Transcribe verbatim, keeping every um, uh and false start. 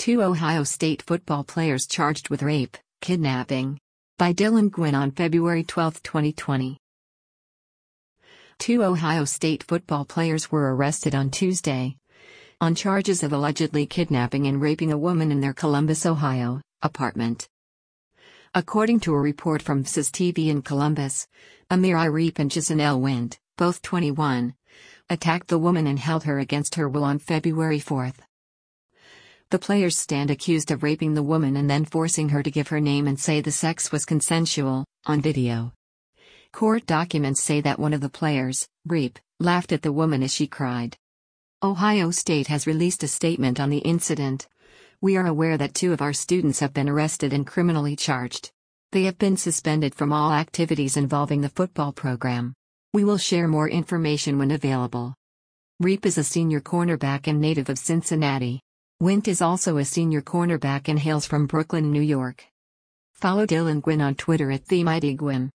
Two Ohio State football players charged with rape, kidnapping. By Dylan Gwynn on February twelfth, twenty twenty. Two Ohio State football players were arrested on Tuesday on charges of allegedly kidnapping and raping a woman in their Columbus, Ohio, apartment. According to a report from F S S T V in Columbus, Amir Irep and Jason Wind, both twenty-one, attacked the woman and held her against her will on February fourth. The players stand accused of raping the woman and then forcing her to give her name and say the sex was consensual, on video. Court documents say that one of the players, Reep, laughed at the woman as she cried. Ohio State has released a statement on the incident. We are aware that two of our students have been arrested and criminally charged. They have been suspended from all activities involving the football program. We will share more information when available. Reep is a senior cornerback and native of Cincinnati. Wint is also a senior cornerback and hails from Brooklyn, New York. Follow Dylan Gwynn on Twitter at TheMightyGwynn.